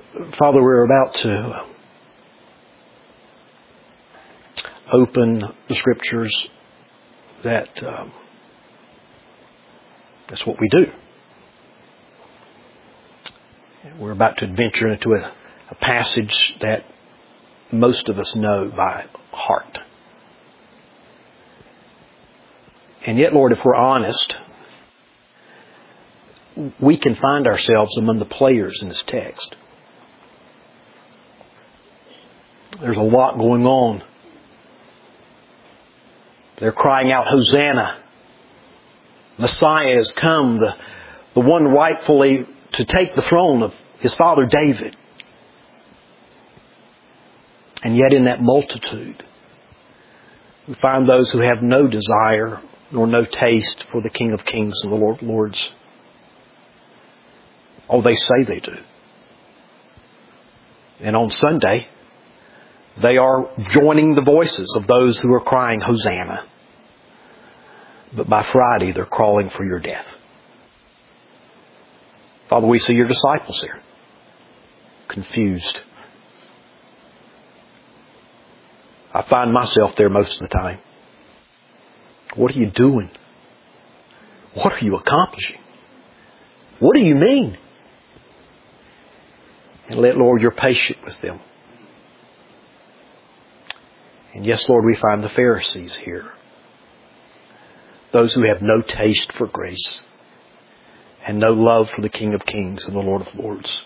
Father, we're about to open the Scriptures. That's what we do. We're about to adventure into a passage that most of us know by heart. And yet, Lord, if we're honest, we can find ourselves among the players in this text. There's a lot going on. They're crying out, Hosanna. Messiah has come, the one rightfully to take the throne of his father David. And yet in that multitude, we find those who have no desire nor no taste for the King of Kings and the Lord of Lords. Oh, they say they do. And on Sunday, they are joining the voices of those who are crying, Hosanna. But by Friday, they're crawling for your death. Father, we see your disciples here, confused. I find myself there most of the time. What are you doing? What are you accomplishing? What do you mean? And let, Lord, you're patient with them. And yes, Lord, we find the Pharisees here. Those who have no taste for grace and no love for the King of Kings and the Lord of Lords.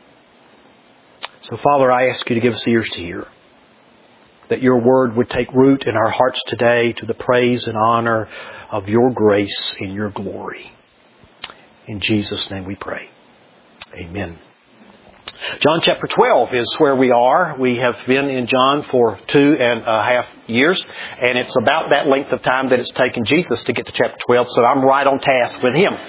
So, Father, I ask you to give us ears to hear. That your word would take root in our hearts today to the praise and honor of your grace and your glory. In Jesus' name we pray. Amen. John chapter 12 is where we are. We have been in John for 2.5 years. And it's about that length of time that it's taken Jesus to get to chapter 12. So I'm right on task with him.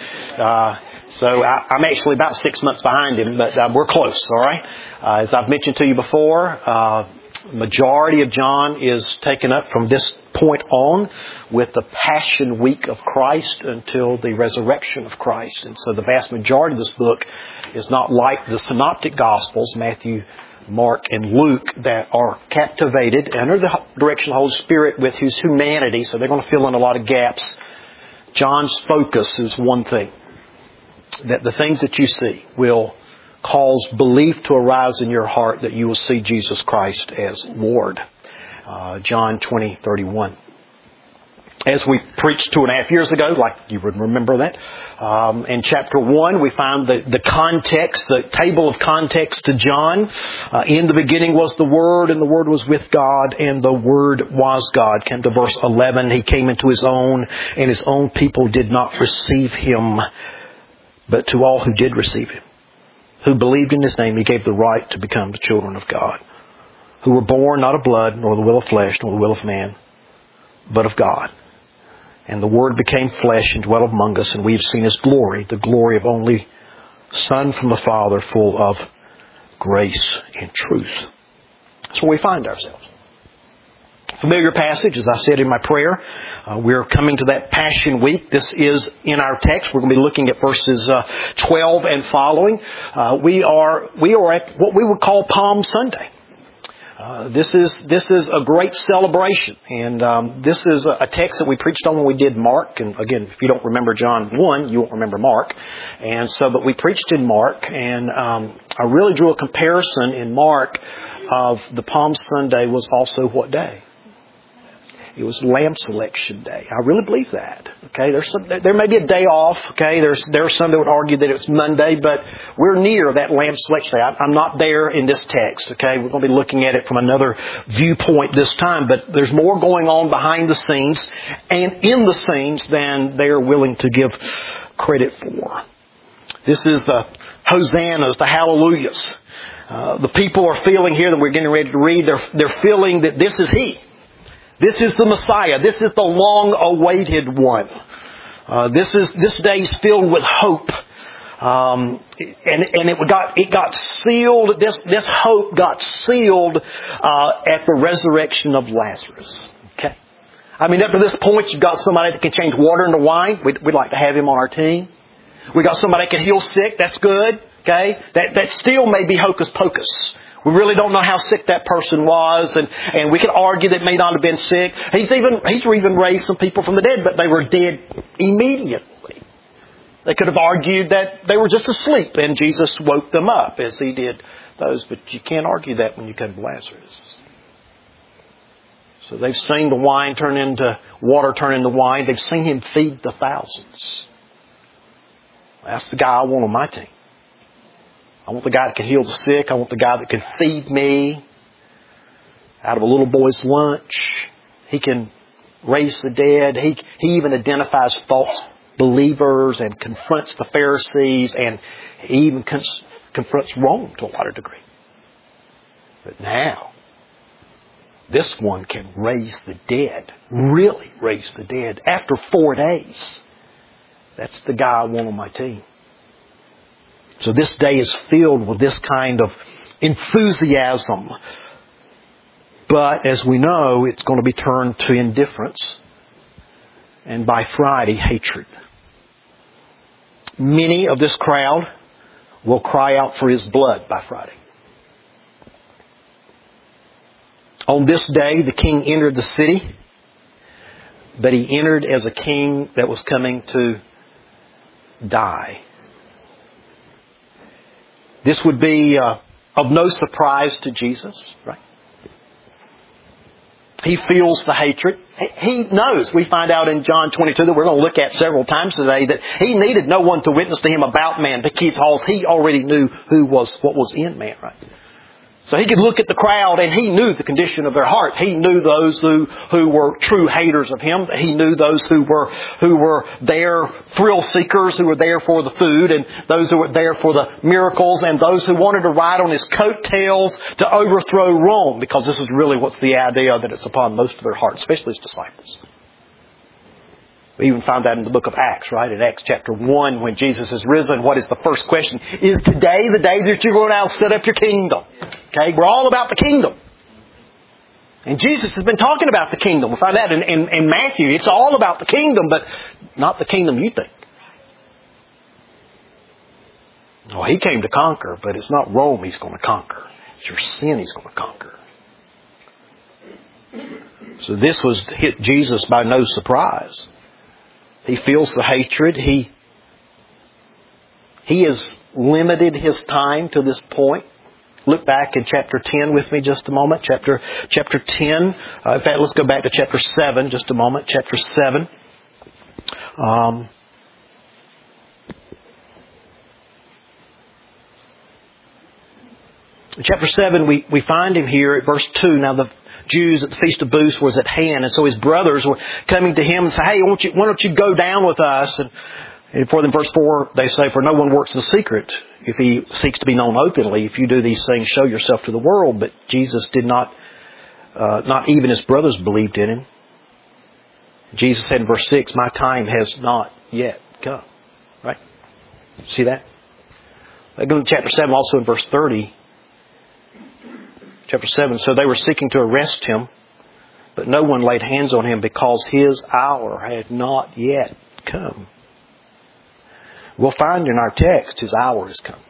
So I'm actually about 6 months behind him, but we're close, all right? As I've mentioned to you before, majority of John is taken up from this point on with the Passion Week of Christ until the resurrection of Christ. And so the vast majority of this book is not like the Synoptic Gospels, Matthew, Mark, and Luke, that are captivated under the direction of the Holy Spirit with his humanity. So they're going to fill in a lot of gaps. John's focus is one thing, that the things that you see will cause belief to arise in your heart that you will see Jesus Christ as Lord. John 20:31. As we preached 2.5 years ago, like you would remember that, in chapter 1 we found the context, the table of context to John. In the beginning was the Word, and the Word was with God, and the Word was God. Came to verse 11, he came into his own, and his own people did not receive him. But to all who did receive him, who believed in his name, he gave the right to become the children of God, who were born not of blood, nor the will of flesh, nor the will of man, but of God. And the Word became flesh and dwelt among us, and we have seen his glory, the glory of only Son from the Father, full of grace and truth. That's where we find ourselves. Familiar passage, as I said in my prayer. We're coming to that Passion Week. This is in our text. We're going to be looking at verses 12 and following. We are at what we would call Palm Sunday. This is a great celebration, and this is a text that we preached on when we did Mark. And again, if you don't remember John 1, you won't remember Mark. And so, but we preached in Mark, and I really drew a comparison in Mark of the Palm Sunday was also what day? It was Lamb Selection Day. I really believe that. Okay, there may be a day off. Okay, there are some that would argue that it's Monday, but we're near that Lamb Selection Day. I'm not there in this text. Okay, we're going to be looking at it from another viewpoint this time, but there's more going on behind the scenes and in the scenes than they are willing to give credit for. This is the hosannas, the hallelujahs. The people are feeling here that we're getting ready to read. They're feeling that this is He. This is the Messiah. This is the long-awaited one. This day is filled with hope, and it got sealed. This hope got sealed at the resurrection of Lazarus. Okay, I mean, up to this point, you've got somebody that can change water into wine. We'd like to have him on our team. We got somebody that can heal sick. That's good. Okay? That still may be hocus pocus. We really don't know how sick that person was, and we could argue that may not have been sick. He's even raised some people from the dead, but they were dead immediately. They could have argued that they were just asleep and Jesus woke them up as He did those, but you can't argue that when you come to Lazarus. So they've seen the water turn into wine. They've seen Him feed the thousands. That's the guy I want on my team. I want the guy that can heal the sick. I want the guy that can feed me out of a little boy's lunch. He can raise the dead. He even identifies false believers and confronts the Pharisees, and he even confronts Rome to a larger degree. But now, this one can raise the dead. Really raise the dead after 4 days. That's the guy I want on my team. So this day is filled with this kind of enthusiasm. But as we know, it's going to be turned to indifference. And by Friday, hatred. Many of this crowd will cry out for His blood by Friday. On this day, the king entered the city, but he entered as a king that was coming to die. This would be of no surprise to Jesus, right? He feels the hatred. He knows. We find out in John 22 that we're going to look at several times today that He needed no one to witness to Him about man because He already knew what was in man, right? So He could look at the crowd and He knew the condition of their heart. He knew those who were true haters of Him. He knew those who were there thrill seekers, who were there for the food, and those who were there for the miracles, and those who wanted to ride on His coattails to overthrow Rome, because this is really what's the idea that it's upon most of their hearts, especially His disciples. We even find that in the book of Acts, right? In Acts chapter 1, when Jesus is risen, what is the first question? Is today the day that you're going to set up your kingdom? Okay, we're all about the kingdom. And Jesus has been talking about the kingdom. We find that in Matthew. It's all about the kingdom, but not the kingdom you think. Oh, He came to conquer, but it's not Rome He's going to conquer. It's your sin He's going to conquer. So this was hit Jesus by no surprise. He feels the hatred. He has limited His time to this point. Look back in chapter 10 with me just a moment. Chapter 10. In fact, let's go back to chapter 7 just a moment. Chapter 7. In chapter 7, we find Him here at verse 2. Now the Jews at the Feast of Booths was at hand, and so His brothers were coming to Him and say, hey, why don't you go down with us? And for them, verse 4, they say, for no one works in secret if he seeks to be known openly. If you do these things, show yourself to the world. But Jesus did not even His brothers believed in Him. Jesus said in verse 6, my time has not yet come. Right? See that? Go to chapter 7, also in verse 30. Chapter 7, so they were seeking to arrest Him, but no one laid hands on Him because His hour had not yet come. We'll find in our text His hour has come.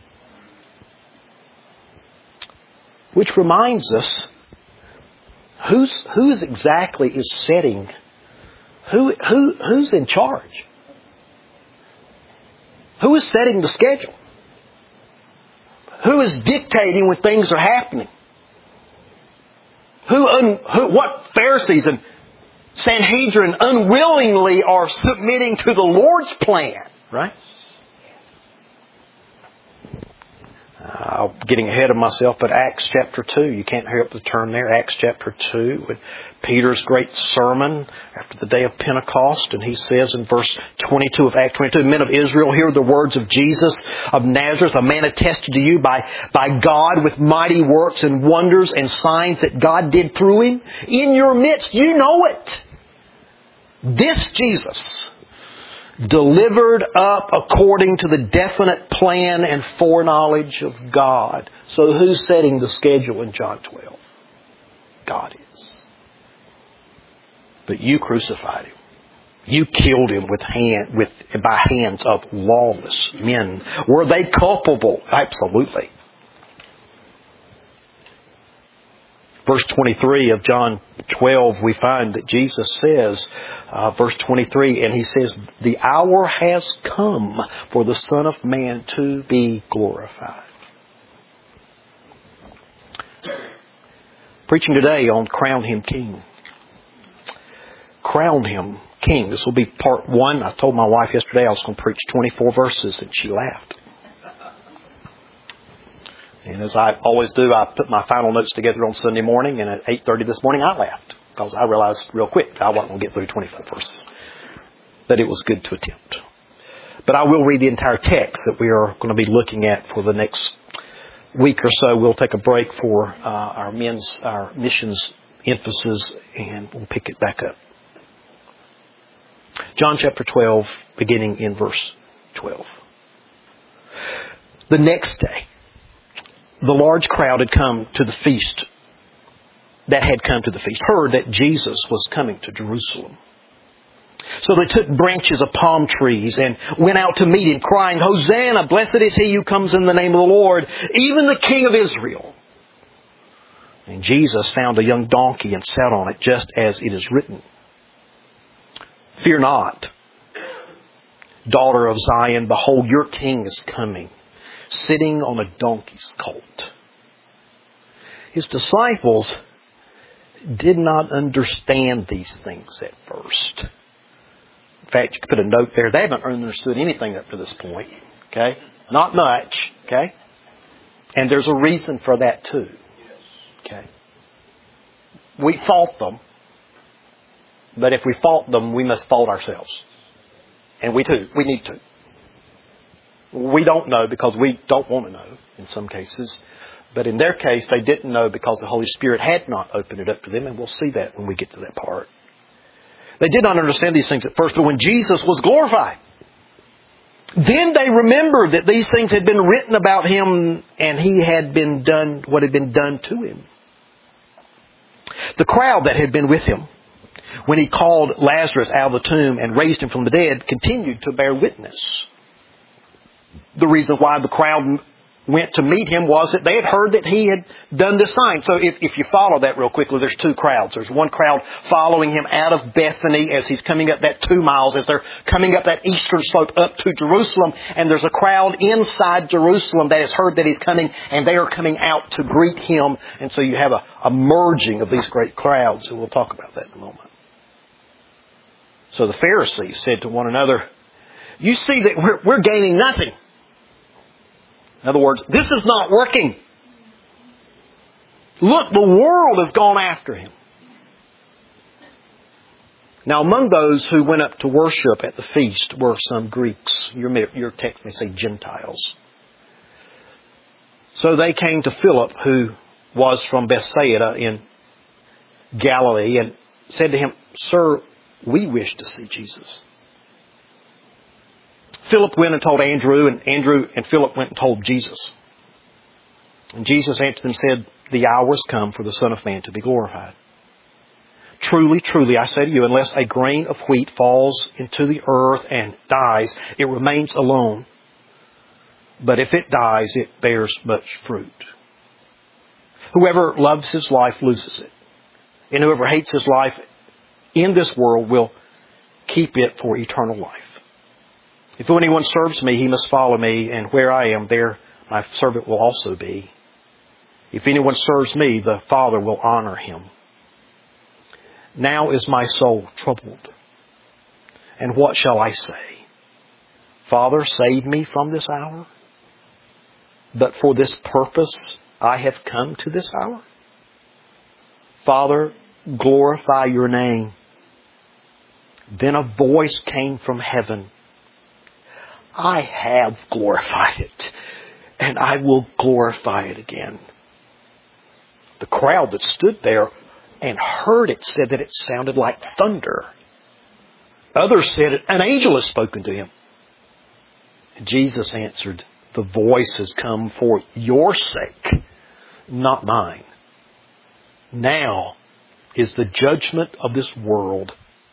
Which reminds us, who exactly is setting, who's in charge? Who is setting the schedule? Who is dictating when things are happening? What Pharisees and Sanhedrin unwillingly are submitting to the Lord's plan, right? Getting ahead of myself, but Acts chapter 2, you can't help the turn there. Acts chapter 2, with Peter's great sermon after the day of Pentecost, and he says in verse 22 of Acts 22, men of Israel, hear the words of Jesus of Nazareth, a man attested to you by God with mighty works and wonders and signs that God did through Him. In your midst, you know it. This Jesus, delivered up according to the definite plan and foreknowledge of God. So who's setting the schedule in John 12? God is. But you crucified Him. You killed him by hands of lawless men. Were they culpable? Absolutely. Verse 23 of John 12, we find that Jesus says, verse 23, and He says, the hour has come for the Son of Man to be glorified. Preaching today on Crown Him King. Crown Him King. This will be part 1. I told my wife yesterday I was going to preach 24 verses, and she laughed. And as I always do, I put my final notes together on Sunday morning, and at 8:30 this morning I laughed because I realized real quick I wasn't going to get through 24 verses. But it was good to attempt. But I will read the entire text that we are going to be looking at for the next week or so. We'll take a break for our missions emphasis, and we'll pick it back up. John chapter 12, beginning in verse 12. The next day, the large crowd had come to the feast, heard that Jesus was coming to Jerusalem. So they took branches of palm trees and went out to meet Him, crying, Hosanna, blessed is He who comes in the name of the Lord, even the King of Israel. And Jesus found a young donkey and sat on it, just as it is written. Fear not, daughter of Zion, behold, your King is coming, sitting on a donkey's colt. His disciples did not understand these things at first. In fact, you could put a note there. They haven't understood anything up to this point. Okay? Not much. Okay? And there's a reason for that too. Okay? We fault them. But if we fault them, we must fault ourselves. And we need to. We don't know because we don't want to know in some cases. But in their case, they didn't know because the Holy Spirit had not opened it up to them. And we'll see that when we get to that part. They did not understand these things at first. But when Jesus was glorified, then they remembered that these things had been written about Him and He had been done what had been done to Him. The crowd that had been with Him when He called Lazarus out of the tomb and raised him from the dead continued to bear witness. The reason why the crowd went to meet Him was that they had heard that He had done this sign. So if you follow that real quickly, there's two crowds. There's one crowd following Him out of Bethany as He's coming up that 2 miles, as they're coming up that eastern slope up to Jerusalem. And there's a crowd inside Jerusalem that has heard that He's coming, and they are coming out to greet Him. And so you have a merging of these great crowds, and we'll talk about that in a moment. So the Pharisees said to one another, you see that we're gaining nothing. In other words, this is not working. Look, the world has gone after Him. Now, among those who went up to worship at the feast were some Greeks. Your text may say Gentiles. So they came to Philip, who was from Bethsaida in Galilee, and said to him, Sir, we wish to see Jesus. Philip went and told Andrew, and Andrew and Philip went and told Jesus. And Jesus answered them and said, the hour has come for the Son of Man to be glorified. Truly, truly, I say to you, unless a grain of wheat falls into the earth and dies, it remains alone. But if it dies, it bears much fruit. Whoever loves his life loses it. And whoever hates his life in this world will keep it for eternal life. If anyone serves me, he must follow me, and where I am, there my servant will also be. If anyone serves me, the Father will honor him. Now is my soul troubled. And what shall I say? Father, save me from this hour. But for this purpose I have come to this hour. Father, glorify your name. Then a voice came from heaven. I have glorified it, and I will glorify it again. The crowd that stood there and heard it said that it sounded like thunder. Others said, an angel has spoken to him. Jesus answered, the voice has come for your sake, not mine. Now is the judgment of this world.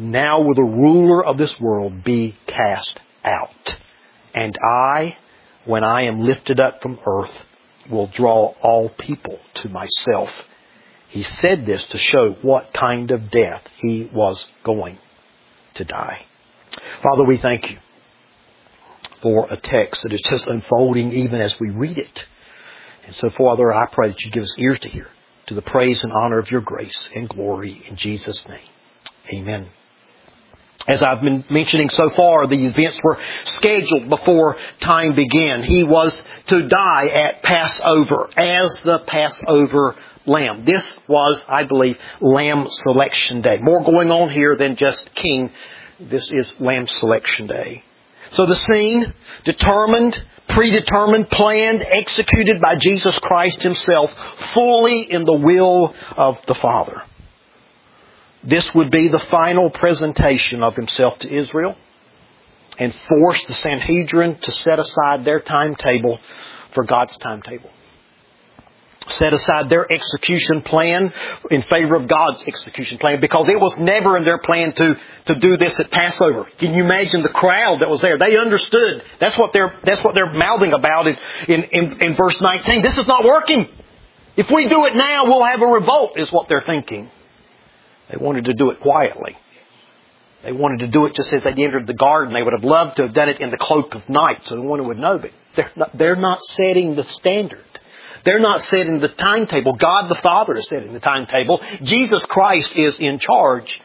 Now will the ruler of this world be cast out. And I, when I am lifted up from earth, will draw all people to myself. He said this to show what kind of death He was going to die. Father, we thank You for a text that is just unfolding even as we read it. And so, Father, I pray that You give us ears to hear, to the praise and honor of Your grace and glory in Jesus' name. Amen. As I've been mentioning so far, the events were scheduled before time began. He was to die at Passover as the Passover lamb. This was, I believe, Lamb Selection Day. More going on here than just King. This is Lamb Selection Day. So the scene, determined, predetermined, planned, executed by Jesus Christ Himself, fully in the will of the Father. This would be the final presentation of Himself to Israel and force the Sanhedrin to set aside their timetable for God's timetable. Set aside their execution plan in favor of God's execution plan, because it was never in their plan to do this at Passover. Can you imagine the crowd that was there? They understood. That's what they're mouthing about in verse 19. This is not working. If we do it now, we'll have a revolt, is what they're thinking. They wanted to do it quietly. They wanted to do it just as they entered the garden. They would have loved to have done it in the cloak of night so no one would know. But they're not setting the standard. They're not setting the timetable. God the Father is setting the timetable. Jesus Christ is in charge.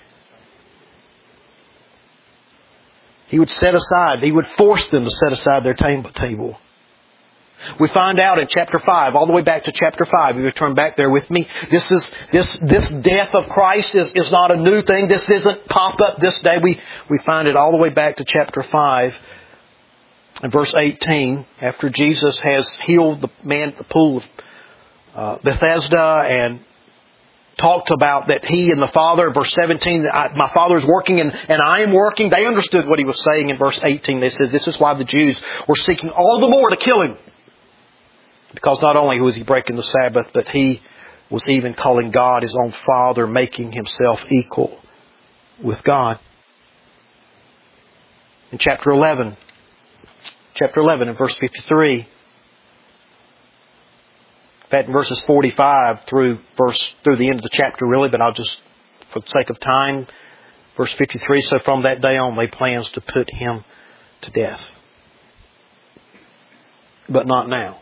He would force them to set aside their table. We find out in chapter 5, all the way back to chapter 5, if you turn back there with me, this death of Christ is not a new thing. This isn't pop up this day. We find it all the way back to chapter 5. In verse 18, after Jesus has healed the man at the pool of Bethesda and talked about that He and the Father, verse 17, my Father is working and I am working. They understood what He was saying in verse 18. They said, this is why the Jews were seeking all the more to kill Him. Because not only was He breaking the Sabbath, but He was even calling God His own Father, making Himself equal with God. In chapter 11 in verse 53. In fact, in verses 45 through the end of the chapter really, but I'll just, for the sake of time, verse 53, so from that day on they plans to put Him to death. But not now.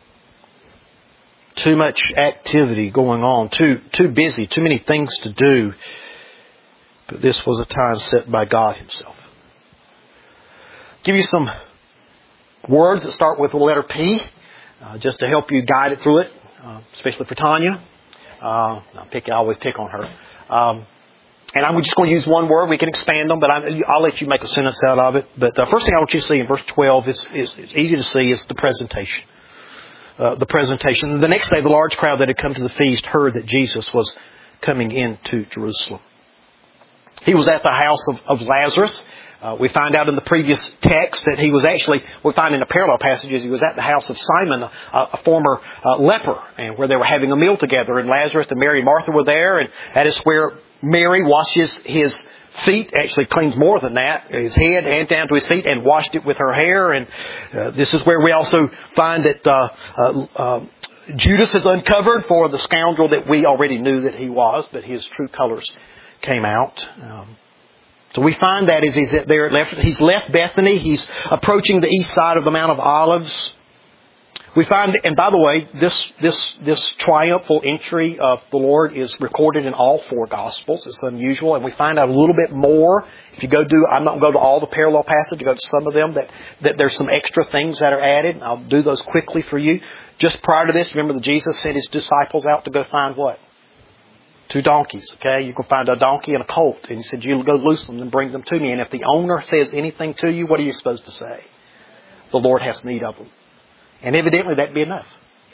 Too much activity going on, too busy, too many things to do. But this was a time set by God Himself. Give you some words that start with the letter P, just to help you guide it through it, especially for Tanya. I always pick on her. And I'm just going to use one word. We can expand them, but I'll let you make a sentence out of it. But the first thing I want you to see in verse 12 is easy to see, is the presentation. The presentation. The next day, the large crowd that had come to the feast heard that Jesus was coming into Jerusalem. He was at the house of Lazarus. We find out in the previous text that we find in the parallel passages, he was at the house of Simon, a former leper, and where they were having a meal together. And Lazarus and Mary and Martha were there, and that is where Mary washes his feet, actually cleans more than that, his head and down to his feet, and washed it with her hair. And this is where we also find that Judas is uncovered for the scoundrel that we already knew that he was, but his true colors came out. So we find that as he's left Bethany, he's approaching the east side of the Mount of Olives. We find, and by the way, this triumphal entry of the Lord is recorded in all four Gospels. It's unusual, and we find out a little bit more. If you I'm not going to go to all the parallel passages, you go to some of them that there's some extra things that are added. I'll do those quickly for you. Just prior to this, remember that Jesus sent His disciples out to go find what? 2 donkeys, okay? You can find a donkey and a colt. And He said, you go loose them and bring them to me. And if the owner says anything to you, what are you supposed to say? The Lord has need of them. And evidently that'd be enough.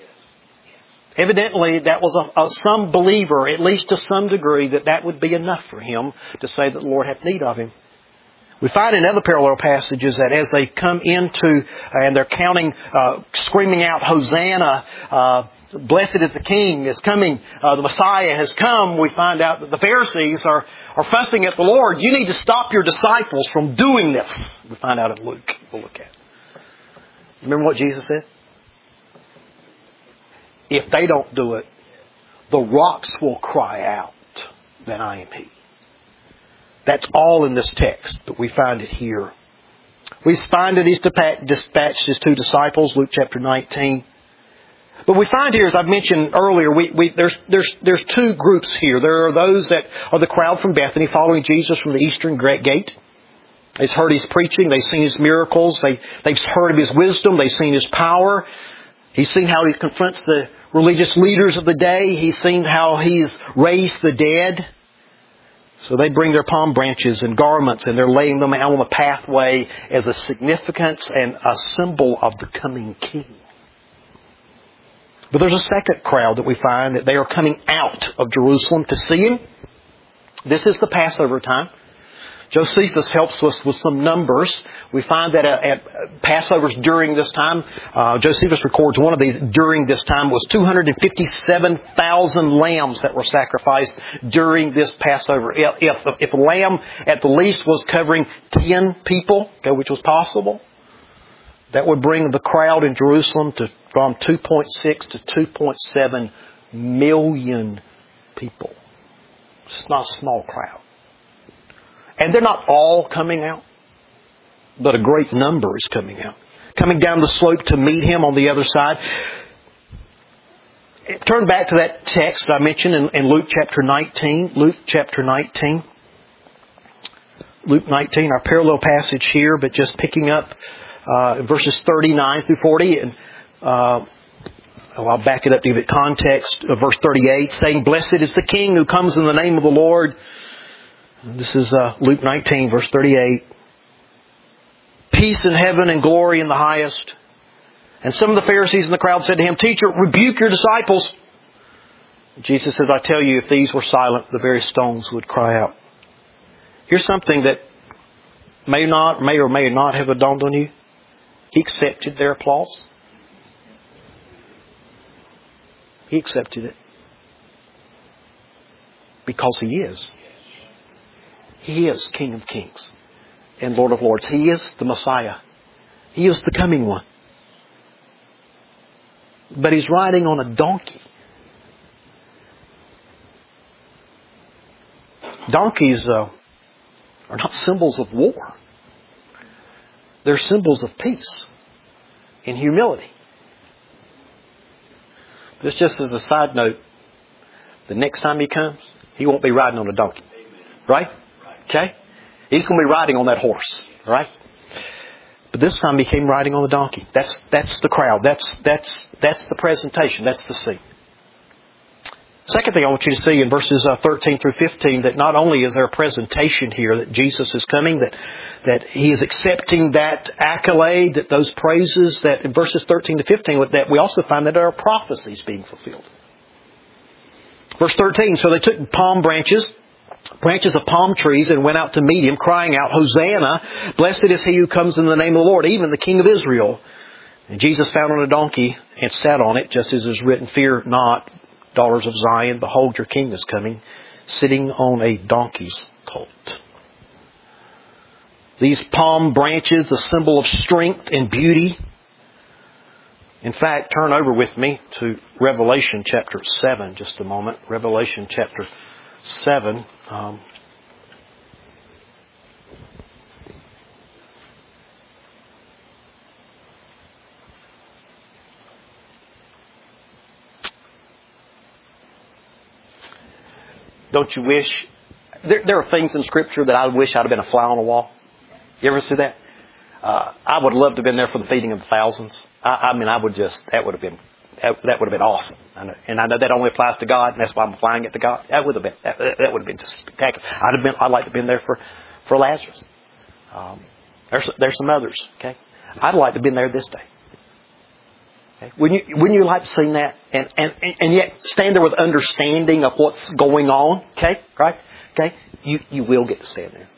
Evidently that was some believer, at least to some degree, that would be enough for him to say that the Lord hath need of him. We find in other parallel passages that as they come into, and they're counting, screaming out, Hosanna, blessed is the King is coming, the Messiah has come, we find out that the Pharisees are fussing at the Lord. You need to stop your disciples from doing this. We find out in Luke. We'll look at it. Remember what Jesus said? If they don't do it, the rocks will cry out that I am He. That's all in this text, but we find it here. We find that He's dispatched His 2 disciples, Luke chapter 19. But we find here, as I've mentioned earlier, there's 2 groups here. There are those that are the crowd from Bethany following Jesus from the eastern gate. They've heard His preaching. They've seen His miracles. They've heard of His wisdom. They've seen His power. He's seen how He confronts the religious leaders of the day. He's seen how He's raised the dead. So they bring their palm branches and garments and they're laying them out on the pathway as a significance and a symbol of the coming King. But there's a second crowd that we find that they are coming out of Jerusalem to see Him. This is the Passover time. Josephus helps us with some numbers. We find that at Passovers during this time, Josephus records one of these during this time was 257,000 lambs that were sacrificed during this Passover. If a lamb at the least was covering 10 people, which was possible, that would bring the crowd in Jerusalem from 2.6 to 2.7 million people. It's not a small crowd. And they're not all coming out, but a great number is coming out. Coming down the slope to meet Him on the other side. Turn back to that text I mentioned in Luke chapter 19. Luke chapter 19. Luke 19, our parallel passage here, but just picking up verses 39 through 40. And I'll back it up to give it context. Verse 38, saying, "Blessed is the King who comes in the name of the Lord." This is Luke 19, verse 38. "Peace in heaven and glory in the highest." And some of the Pharisees in the crowd said to Him, "Teacher, rebuke your disciples." Jesus says, "I tell you, if these were silent, the very stones would cry out." Here's something that may or may not have dawned on you. He accepted their applause. He accepted it. Because He is. He is King of Kings and Lord of Lords. He is the Messiah. He is the coming one. But He's riding on a donkey. Donkeys are not symbols of war. They're symbols of peace and humility. This just as a side note, the next time He comes, He won't be riding on a donkey. Right? Okay? He's going to be riding on that horse. Right? But this time He came riding on the donkey. That's the crowd. That's the presentation. That's the scene. Second thing I want you to see in verses 13 through 15, that not only is there a presentation here that Jesus is coming, that He is accepting that accolade, that those praises, that in verses 13 to 15, that we also find that there are prophecies being fulfilled. Verse 13, "So they took palm branches of palm trees, and went out to meet Him, crying out, 'Hosanna, blessed is He who comes in the name of the Lord, even the King of Israel.' And Jesus found on a donkey and sat on it, just as is written, 'Fear not, daughters of Zion, behold, your King is coming, sitting on a donkey's colt.'" These palm branches, the symbol of strength and beauty. In fact, turn over with me to Revelation chapter 7, just a moment. Revelation chapter 7. Don't you wish? There are things in Scripture that I wish I'd have been a fly on the wall. You ever see that? I would love to have been there for the feeding of the thousands. That would have been awesome. And I know that only applies to God, and that's why I'm applying it to God. That would have been just spectacular. I'd like to have been there for Lazarus. There's some others. Okay, I'd like to have been there this day. Okay? Wouldn't you like to see that? And yet stand there with understanding of what's going on. Okay, right? Okay, you will get to stand there.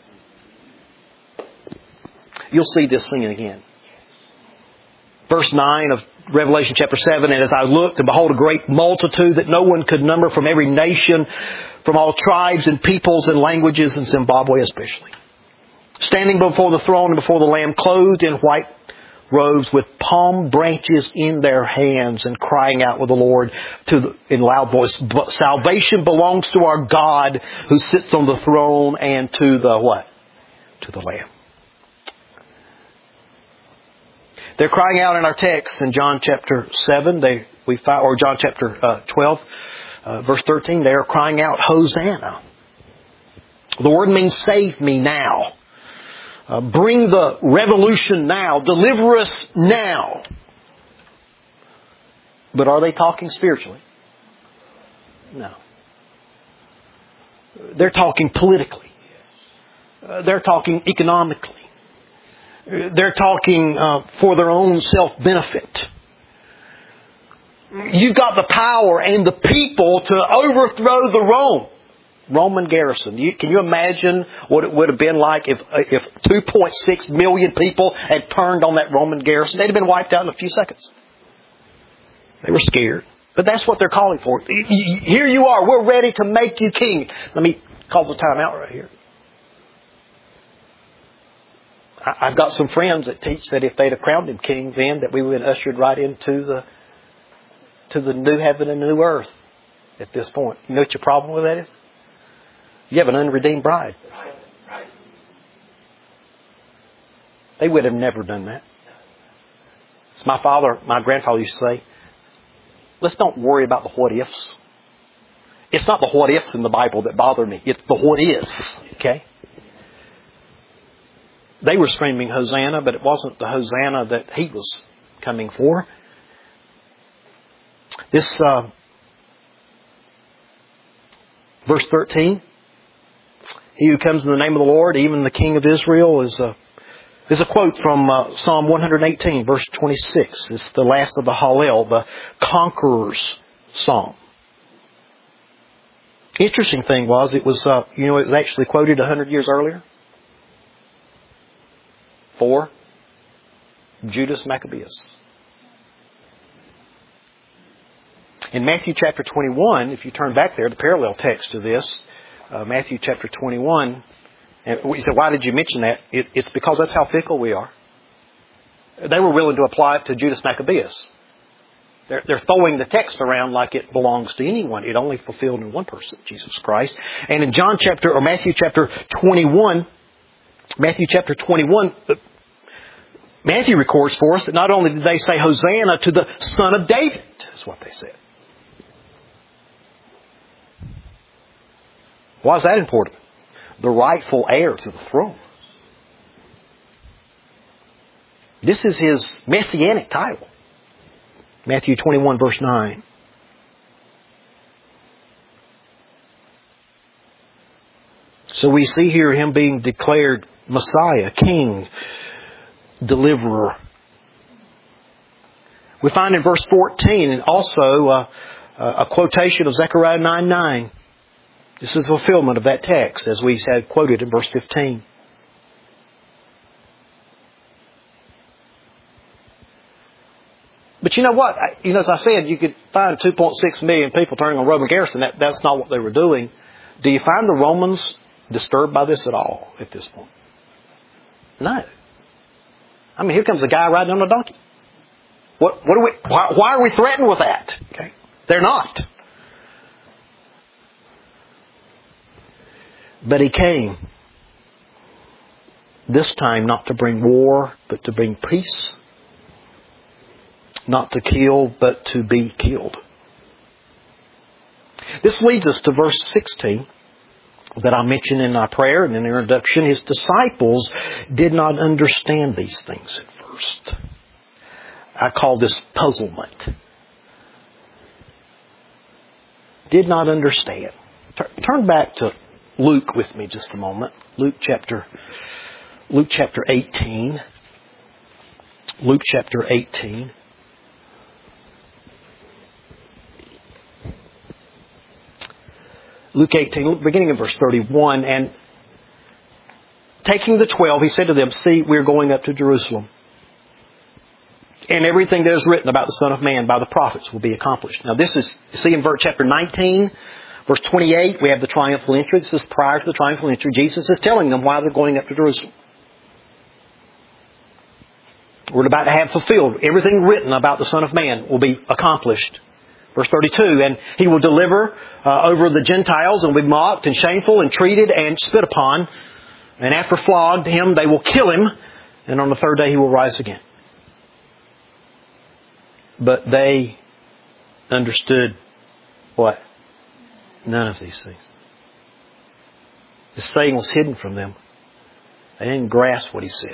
You'll see this scene again. Verse 9 of Revelation chapter 7, and as I looked, and behold, a great multitude that no one could number from every nation, from all tribes and peoples and languages, and Zimbabwe especially, standing before the throne and before the Lamb, clothed in white robes with palm branches in their hands, and crying out with the Lord in loud voice, salvation belongs to our God who sits on the throne and to the what? To the Lamb. They're crying out in our text in John chapter 7, or John chapter 12, verse 13. They are crying out, Hosanna. The word means save me now. Bring the revolution now. Deliver us now. But are they talking spiritually? No. They're talking politically. They're talking economically. They're talking for their own self-benefit. You've got the power and the people to overthrow the Roman garrison. Can you imagine what it would have been like if 2.6 million people had turned on that Roman garrison? They'd have been wiped out in a few seconds. They were scared. But that's what they're calling for. Here you are. We're ready to make you king. Let me call the time out right here. I've got some friends that teach that if they'd have crowned him king then, that we would have been ushered right into the new heaven and new earth at this point. You know what your problem with that is? You have an unredeemed bride. They would have never done that. As my grandfather used to say, let's don't worry about the what ifs. It's not the what ifs in the Bible that bother me. It's the what is. Okay? They were screaming Hosanna, but it wasn't the Hosanna that he was coming for. This verse 13, he who comes in the name of the Lord, even the King of Israel, is a quote from Psalm 118, verse 26. It's the last of the Hallel, the conqueror's psalm. Interesting thing was, it was actually quoted 100 years earlier. For Judas Maccabeus. In Matthew chapter 21, if you turn back there, the parallel text to this, Matthew chapter 21, and you say, why did you mention that? It's because that's how fickle we are. They were willing to apply it to Judas Maccabeus. They're throwing the text around like it belongs to anyone. It only fulfilled in one person, Jesus Christ. And in Matthew chapter 21, Matthew records for us that not only did they say Hosanna to the Son of David, that's what they said. Why is that important? The rightful heir to the throne. This is his messianic title. Matthew 21 verse 9. So we see here him being declared Messiah, King, Deliverer. We find in verse 14 and also a quotation of Zechariah 9:9. This is a fulfillment of that text as we had quoted in verse 15. But you know what? As I said, you could find 2.6 million people turning on Roman garrison. That's not what they were doing. Do you find the Romans disturbed by this at all at this point? No. I mean, here comes a guy riding on a donkey. Why are we threatened with that? Okay. They're not. But he came. This time not to bring war, but to bring peace. Not to kill, but to be killed. This leads us to verse 16 that I mentioned in our prayer and in the introduction. His disciples did not understand these things at first. I call this puzzlement. Did not understand. Turn back to Luke with me just a moment. Luke chapter 18. Luke chapter 18. Luke 18, beginning in verse 31, and taking the 12, he said to them, "See, we're going up to Jerusalem. And everything that is written about the Son of Man by the prophets will be accomplished. Now this is, see in chapter 19, verse 28, we have the triumphal entry. This is prior to the triumphal entry. Jesus is telling them why they're going up to Jerusalem. We're about to have fulfilled. Everything written about the Son of Man will be accomplished. Verse 32, and He will deliver over the Gentiles and will be mocked and shameful and treated and spit upon. And after flogged Him, they will kill Him. And on the third day He will rise again. But they understood what? None of these things. The saying was hidden from them. They didn't grasp what He said.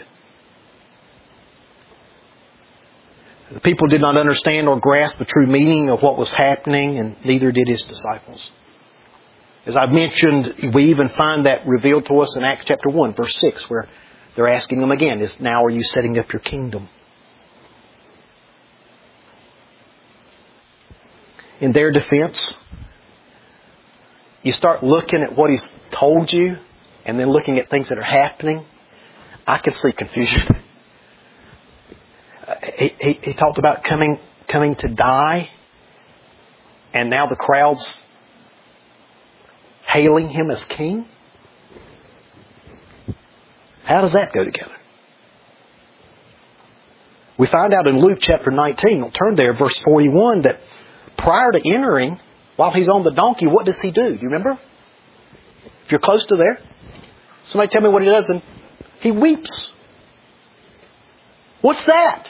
The people did not understand or grasp the true meaning of what was happening, and neither did His disciples. As I've mentioned, we even find that revealed to us in Acts chapter 1, verse 6, where they're asking Him again, now are you setting up your kingdom? In their defense, you start looking at what He's told you and then looking at things that are happening. I can see confusion. He talked about coming to die, and now the crowd's hailing Him as king. How does that go together? We find out in Luke chapter 19, we'll turn there, verse 41, that prior to entering, while He's on the donkey, what does He do? Do you remember? If you're close to there, somebody tell me what He does. And He weeps. What's that?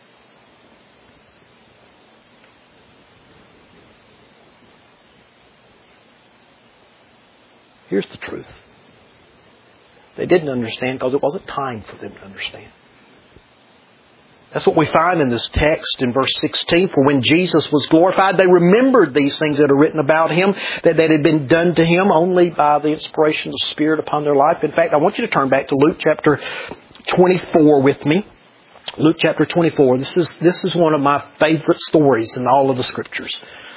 Here's the truth. They didn't understand because it wasn't time for them to understand. That's what we find in this text in verse 16. For when Jesus was glorified, they remembered these things that are written about Him, that had been done to Him only by the inspiration of the Spirit upon their life. In fact, I want you to turn back to Luke chapter 24 with me. Luke chapter 24. This is one of my favorite stories in all of the Scriptures.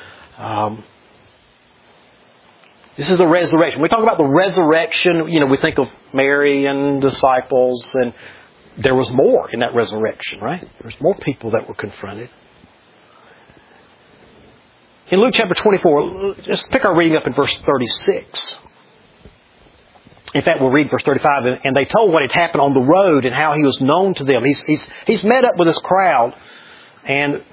This is the resurrection. When we talk about the resurrection, we think of Mary and disciples, and there was more in that resurrection, right? There's more people that were confronted. In Luke chapter 24, just pick our reading up in verse 36. In fact, we'll read verse 35. And they told what had happened on the road and how He was known to them. He's met up with this crowd, and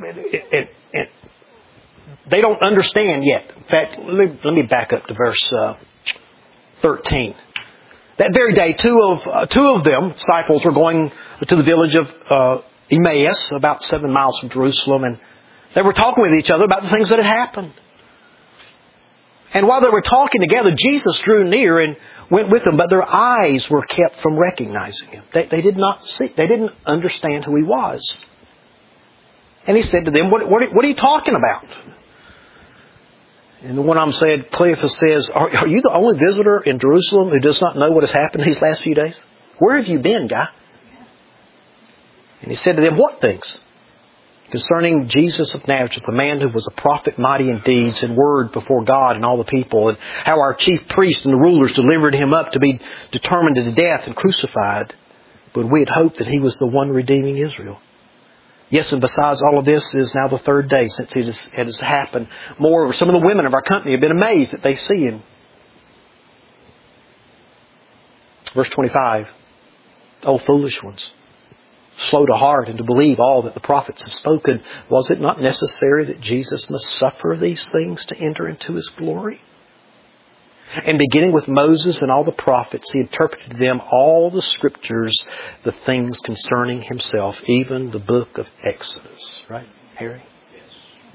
they don't understand yet. In fact, let me back up to verse 13. That very day, two of them, disciples, were going to the village of Emmaus, about 7 miles from Jerusalem, and they were talking with each other about the things that had happened. And while they were talking together, Jesus drew near and went with them, but their eyes were kept from recognizing Him. They did not see. They didn't understand who He was. And He said to them, "What are you talking about?" And the one of them said, Cleophas says, are you the only visitor in Jerusalem who does not know what has happened these last few days? Where have you been, guy? And He said to them, what things? Concerning Jesus of Nazareth, the man who was a prophet mighty in deeds and word before God and all the people, and how our chief priests and the rulers delivered Him up to be determined to death and crucified. But we had hoped that He was the one redeeming Israel. Yes, and besides all of this, it is now the third day since it has happened. Moreover, some of the women of our company have been amazed that they see Him. Verse 25. O foolish ones, slow to heart and to believe all that the prophets have spoken. Was it not necessary that Jesus must suffer these things to enter into His glory? And beginning with Moses and all the prophets, He interpreted to them all the Scriptures, the things concerning Himself, even the book of Exodus. Right, Harry? Yes.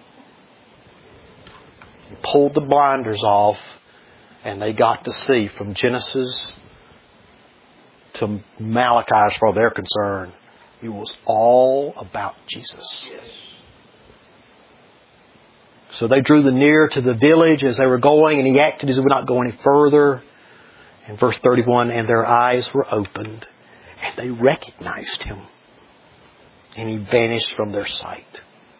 He pulled the blinders off, and they got to see from Genesis to Malachi, as far as they're concerned, it was all about Jesus. Yes. So they drew near to the village as they were going, and He acted as if He would not go any further. In verse 31, and their eyes were opened, and they recognized Him, and He vanished from their sight.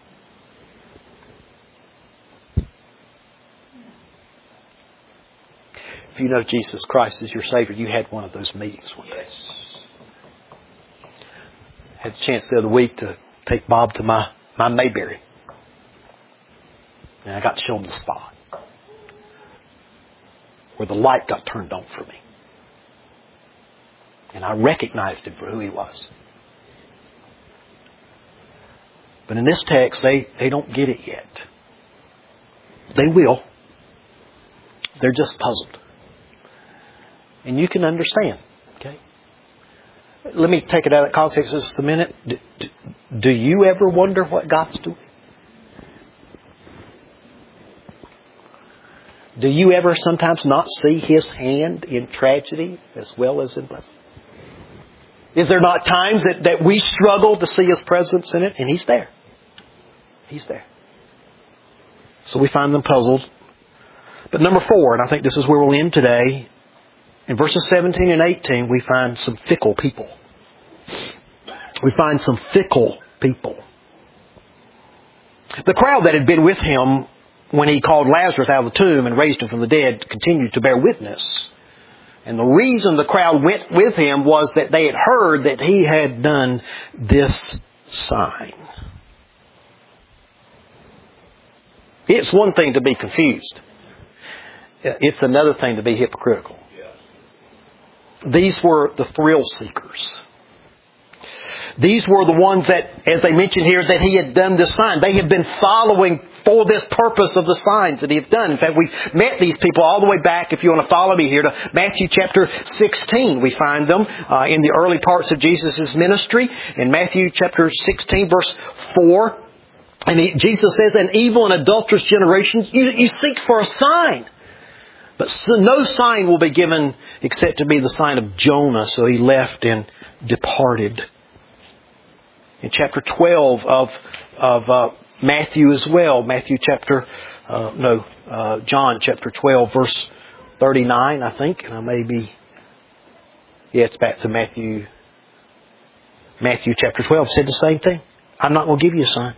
If you know Jesus Christ as your Savior, you had one of those meetings one day. I had a chance the other week to take Bob to my Mayberry. And I got to show him the spot where the light got turned on for me. And I recognized him for who he was. But in this text, they don't get it yet. They will. They're just puzzled. And you can understand. Okay? Let me take it out of context just a minute. Do you ever wonder what God's doing? Do you ever sometimes not see His hand in tragedy as well as in blessing? Is there not times that we struggle to see His presence in it? And He's there. He's there. So we find them puzzled. But number 4, and I think this is where we'll end today, in verses 17 and 18, we find some fickle people. We find some fickle people. The crowd that had been with Him when He called Lazarus out of the tomb and raised him from the dead continued to bear witness. And the reason the crowd went with Him was that they had heard that He had done this sign. It's one thing to be confused. It's another thing to be hypocritical. These were the thrill seekers. These were the ones that, as they mentioned here, that He had done this sign. They had been following for this purpose of the signs that He had done. In fact, we met these people all the way back, if you want to follow me here, to Matthew chapter 16. We find them in the early parts of Jesus' ministry. In Matthew chapter 16, verse 4. And Jesus says, "An evil and adulterous generation, you seek for a sign. But no sign will be given except to be the sign of Jonah." So He left and departed. In chapter 12 of Matthew as well, John chapter 12 verse 39, I think. And I may be, it's back to Matthew chapter 12 said the same thing. I'm not going to give you a sign.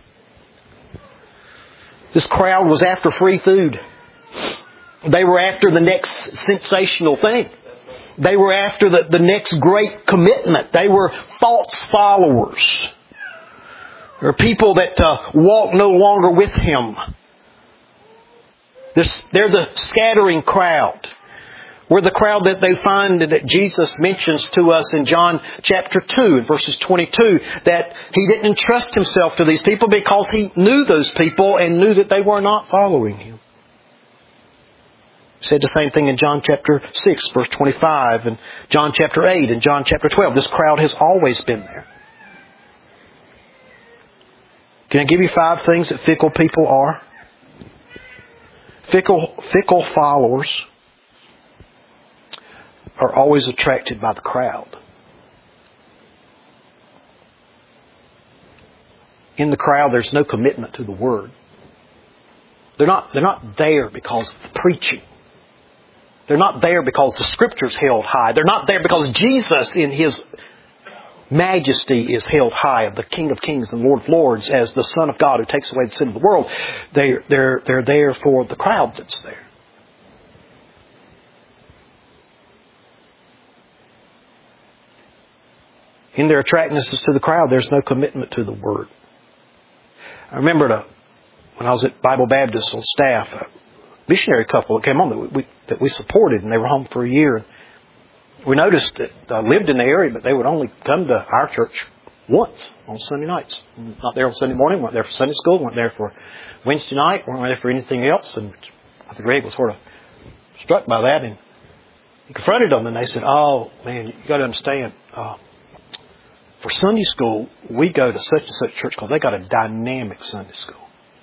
This crowd was after free food. They were after the next sensational thing. They were after the next great commitment. They were false followers. There are people that walk no longer with Him. They're the scattering crowd. We're the crowd that they find that Jesus mentions to us in John chapter 2 in verses 22 that He didn't entrust Himself to these people because He knew those people and knew that they were not following Him. He said the same thing in John chapter 6 verse 25 and John chapter 8 and John chapter 12. This crowd has always been there. Can I give you 5 things that fickle people are? Fickle followers are always attracted by the crowd. In the crowd, there's no commitment to the Word. They're not there because of the preaching. They're not there because the Scripture's held high. They're not there because Jesus in His majesty is held high, of the King of Kings and Lord of Lords, as the Son of God who takes away the sin of the world. They're there for the crowd that's there. In their attractiveness to the crowd, there's no commitment to the Word. I remember when I was at Bible Baptist on staff, a missionary couple that came on that we supported, and they were home for a year. We noticed that I lived in the area, but they would only come to our church once on Sunday nights. Not there on Sunday morning, weren't there for Sunday school, weren't there for Wednesday night, weren't there for anything else. And I think Greg was sort of struck by that, and he confronted them, and they said, "Oh man, you got to understand. For Sunday school, we go to such and such church because they got a dynamic Sunday school.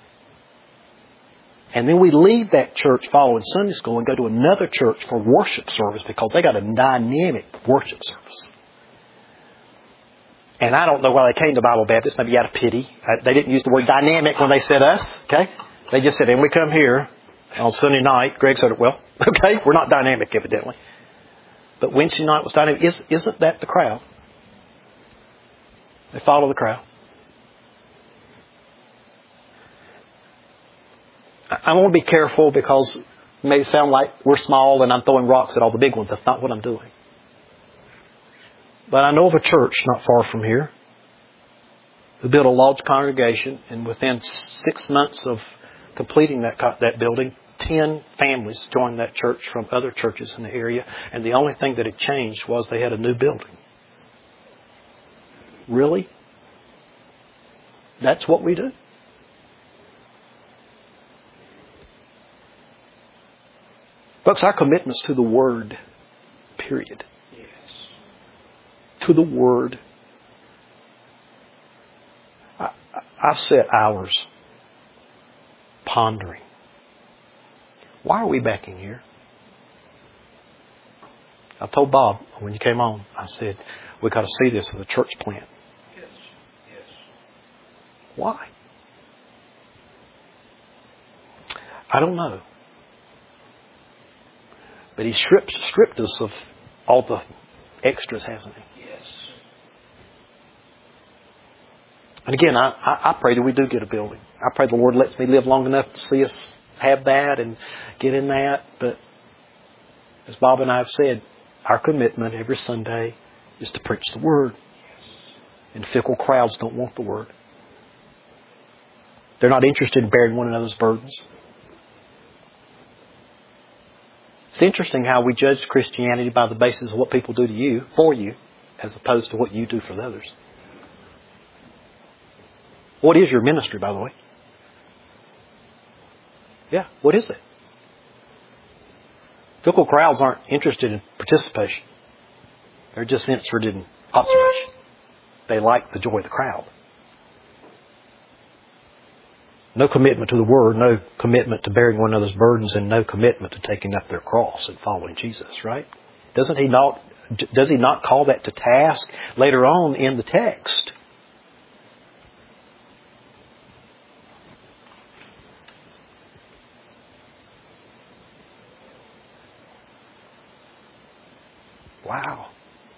And then we leave that church following Sunday school and go to another church for worship service because they got a dynamic worship service." And I don't know why they came to Bible Baptist, maybe out of pity. They didn't use the word dynamic when they said us, okay? They just said, "And we come here on Sunday night." Greg said, "Well, okay, we're not dynamic evidently." But Wednesday night was dynamic. Isn't that the crowd? They follow the crowd. I want to be careful because it may sound like we're small and I'm throwing rocks at all the big ones. That's not what I'm doing. But I know of a church not far from here We built a large congregation, and within 6 months of completing that building, 10 families joined that church from other churches in the area, and the only thing that had changed was they had a new building. Really? That's what we do? Folks, our commitment's to the Word, period. Yes. To the Word. I've sat hours pondering. Why are we back in here? I told Bob when you came on, I said, we've got to see this as a church plant. Yes. Yes. Why? I don't know. But He stripped us of all the extras, hasn't He? Yes. And again, I pray that we do get a building. I pray the Lord lets me live long enough to see us have that and get in that. But as Bob and I have said, our commitment every Sunday is to preach the Word. And fickle crowds don't want the Word. They're not interested in bearing one another's burdens. It's interesting how we judge Christianity by the basis of what people do to you, for you, as opposed to what you do for the others. What is your ministry, by the way? Yeah, what is it? Fickle crowds aren't interested in participation. They're just interested in observation. They like the joy of the crowd. No commitment to the Word, no commitment to bearing one another's burdens, and no commitment to taking up their cross and following Jesus, right? Does He not call that to task later on in the text? Wow.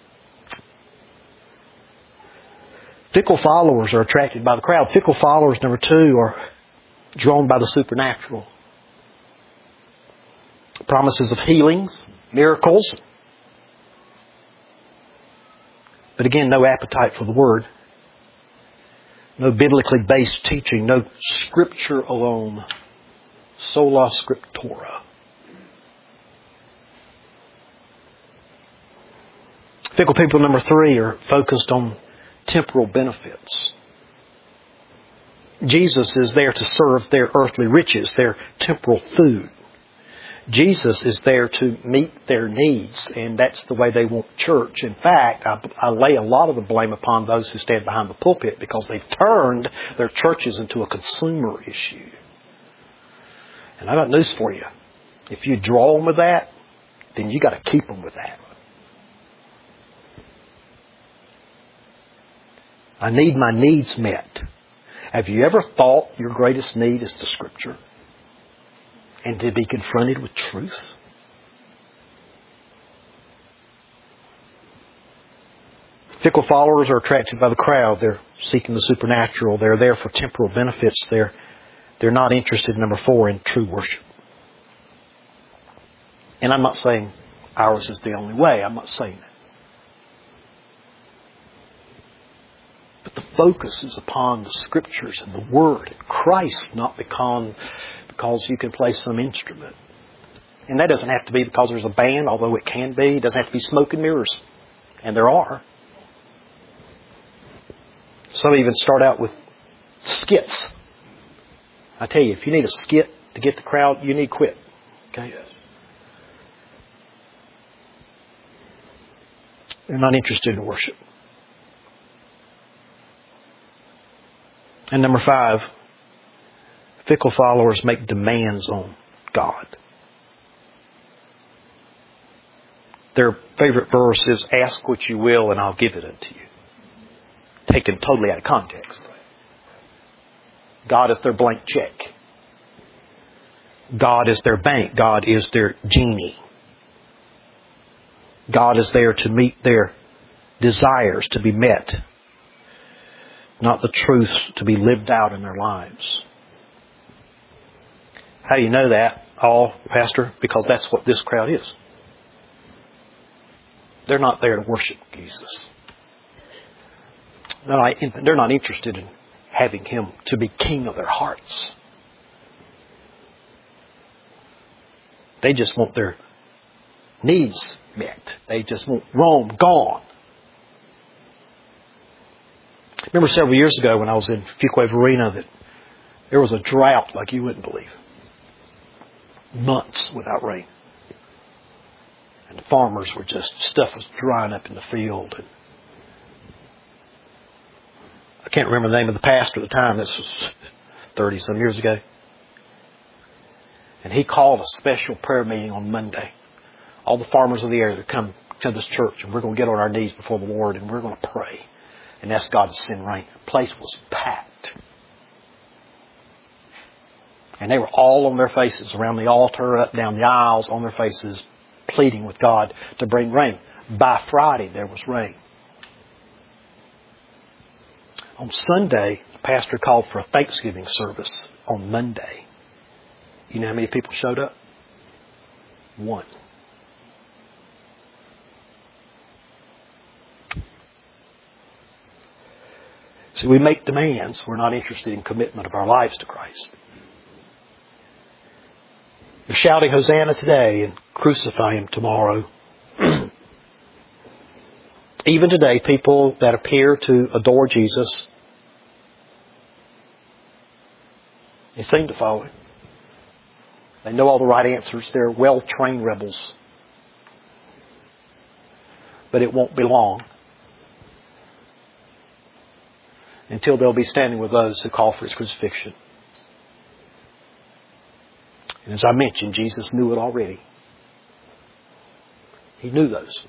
Fickle followers are attracted by the crowd. Fickle followers, number 2, are drawn by the supernatural. Promises of healings, miracles. But again, no appetite for the Word. No biblically based teaching. No Scripture alone. Sola Scriptura. Fickle people, number 3, are focused on temporal benefits. Jesus is there to serve their earthly riches, their temporal food. Jesus is there to meet their needs, and that's the way they want church. In fact, I lay a lot of the blame upon those who stand behind the pulpit because they've turned their churches into a consumer issue. And I got news for you. If you draw them with that, then you got to keep them with that. I need my needs met. Have you ever thought your greatest need is the Scripture? And to be confronted with truth? Fickle followers are attracted by the crowd. They're seeking the supernatural. They're there for temporal benefits. They're not interested, number 4, in true worship. And I'm not saying ours is the only way. I'm not saying that. But the focus is upon the Scriptures and the Word and Christ, not because you can play some instrument. And that doesn't have to be because there's a band, although it can be. It doesn't have to be smoke and mirrors. And there are. Some even start out with skits. I tell you, if you need a skit to get the crowd, you need to quit. Okay? They're not interested in worship. And number 5, fickle followers make demands on God. Their favorite verse is, ask what you will and I'll give it unto you. Taken totally out of context. God is their blank check. God is their bank. God is their genie. God is there to meet their desires to be met. Not the truth to be lived out in their lives. How do you know that? Pastor? Because that's what this crowd is. They're not there to worship Jesus. They're not interested in having Him to be king of their hearts. They just want their needs met. They just want Rome gone. I remember several years ago when I was in Fuquay-Varina that there was a drought like you wouldn't believe. Months without rain. And the farmers were stuff was drying up in the field. And I can't remember the name of the pastor at the time. This was 30-some years ago. And he called a special prayer meeting on Monday. All the farmers of the area to come to this church, and we're going to get on our knees before the Lord, and we're going to pray and ask God to send rain. The place was packed. And they were all on their faces around the altar, up down the aisles, on their faces, pleading with God to bring rain. By Friday, there was rain. On Sunday, the pastor called for a Thanksgiving service on Monday. You know how many people showed up? 1. See, we make demands. We're not interested in commitment of our lives to Christ. They're shouting Hosanna today and crucify Him tomorrow. Even today, people that appear to adore Jesus, they seem to follow Him. They know all the right answers. They're well-trained rebels. But it won't be long until they'll be standing with those who call for His crucifixion. And as I mentioned, Jesus knew it already. He knew those.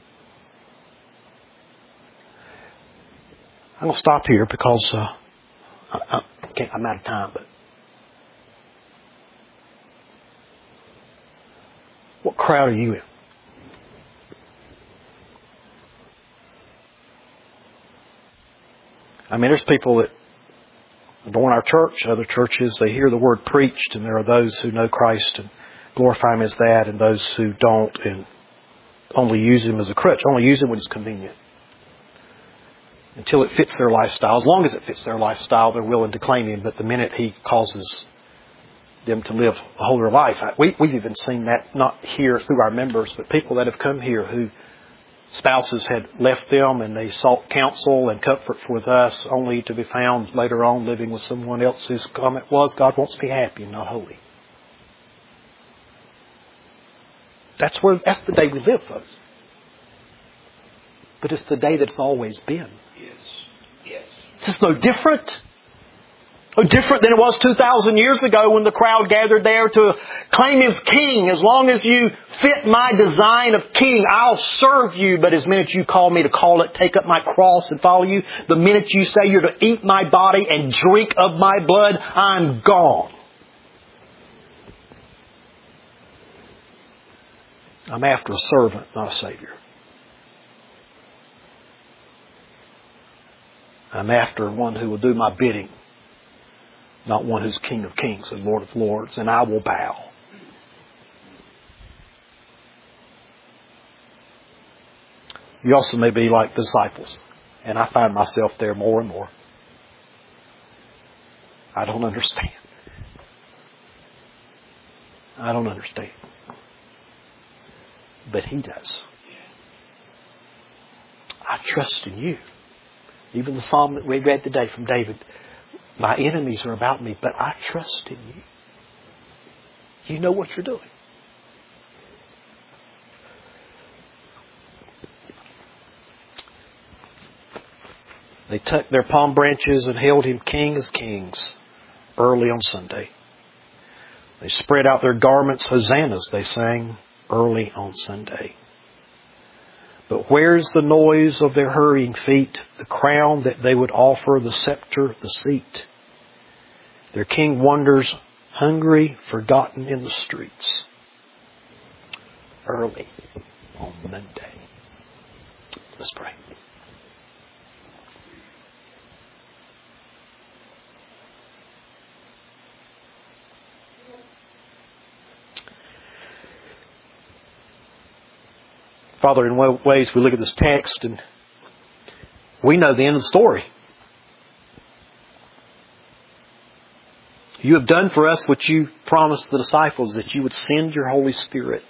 I'm going to stop here because I'm out of time. But what crowd are you in? I mean, there's people that adorn our church, other churches, they hear the word preached, and there are those who know Christ and glorify Him as that, and those who don't and only use Him as a crutch, only use Him when it's convenient. Until it fits their lifestyle. As long as it fits their lifestyle, they're willing to claim Him, but the minute He causes them to live a holier life, we've even seen that not here through our members, but people that have come here who spouses had left them and they sought counsel and comfort with us only to be found later on living with someone else whose comment was, God wants to be happy and not holy. That's the day we live, folks. But it's the day that it's always been. Yes. It's just no different. No different than it was 2,000 years ago when the crowd gathered there to claim Him as king. As long as you fit my design of king, I'll serve you. But as minute you call me to call it, take up my cross and follow you, the minute you say you're to eat my body and drink of my blood, I'm gone. I'm after a servant, not a Savior. I'm after one who will do my bidding. Not one who's King of Kings and Lord of Lords, and I will bow. You also may be like the disciples, and I find myself there more and more. I don't understand. I don't understand. But He does. I trust in You. Even the psalm that we read today from David, my enemies are about me, but I trust in You. You know what you're doing. They tucked their palm branches and hailed Him King as kings early on Sunday. They spread out their garments, hosannas, they sang early on Sunday. But where's the noise of their hurrying feet, the crown that they would offer, the scepter, the seat? Their king wanders hungry, forgotten in the streets. Early on Monday. Let's pray. Father, in ways we look at this text and we know the end of the story. You have done for us what you promised the disciples, that you would send your Holy Spirit.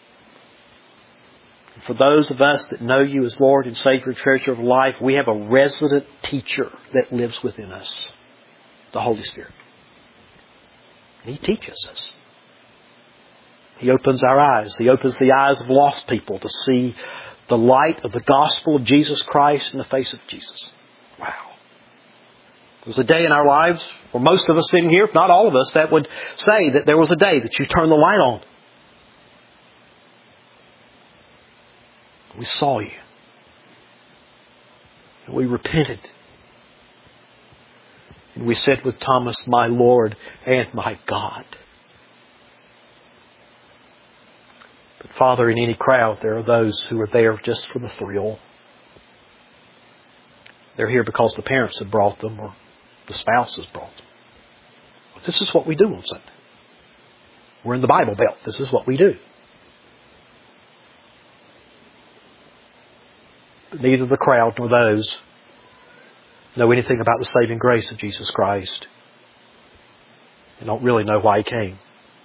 For those of us that know you as Lord and Savior and treasure of life, we have a resident teacher that lives within us, the Holy Spirit. And He teaches us. He opens our eyes. He opens the eyes of lost people to see the light of the gospel of Jesus Christ in the face of Jesus. Wow. There was a day in our lives, for most of us sitting here, if not all of us, that would say that there was a day that you turned the light on. We saw you. And we repented. And we said with Thomas, my Lord and my God. But Father, in any crowd, there are those who are there just for the thrill. They're here because the parents have brought them or the spouse has brought them. But this is what we do on Sunday. We're in the Bible Belt. This is what we do. But neither the crowd nor those know anything about the saving grace of Jesus Christ and don't really know why He came.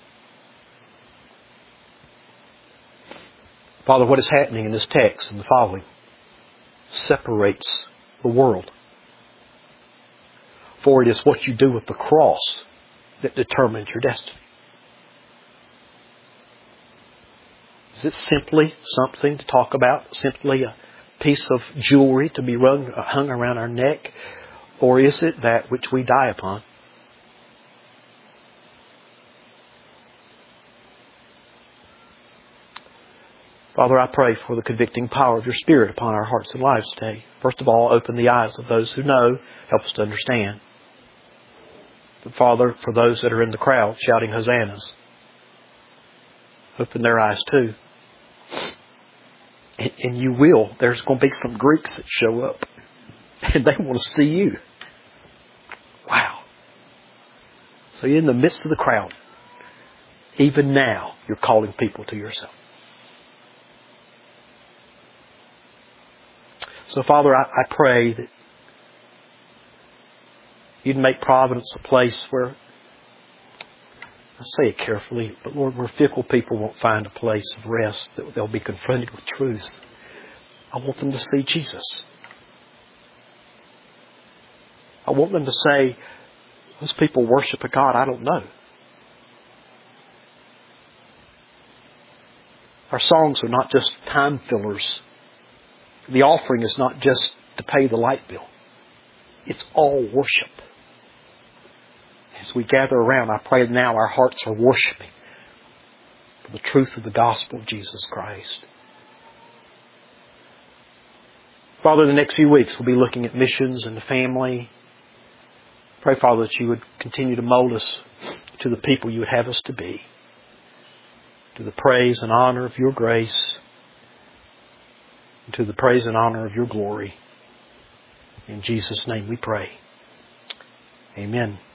Father, what is happening in this text and the following separates the world. For it is what you do with the cross that determines your destiny. Is it simply something to talk about? Simply a piece of jewelry to be hung around our neck? Or is it that which we die upon? Father, I pray for the convicting power of your Spirit upon our hearts and lives today. First of all, open the eyes of those who know. Help us to understand. But Father, for those that are in the crowd shouting hosannas, open their eyes too. And you will. There's going to be some Greeks that show up. And they want to see you. Wow. So you're in the midst of the crowd. Even now, you're calling people to yourself. So Father, I pray that You'd make Providence a place where, I say it carefully, but Lord, where fickle people won't find a place of rest, that they'll be confronted with truth. I want them to see Jesus. I want them to say, those people worship a God I don't know. Our songs are not just time fillers. The offering is not just to pay the light bill. It's all worship. As we gather around, I pray now our hearts are worshiping for the truth of the gospel of Jesus Christ. Father, the next few weeks we'll be looking at missions and the family. Pray, Father, that You would continue to mold us to the people You would have us to be. To the praise and honor of Your grace. And to the praise and honor of Your glory. In Jesus' name we pray. Amen.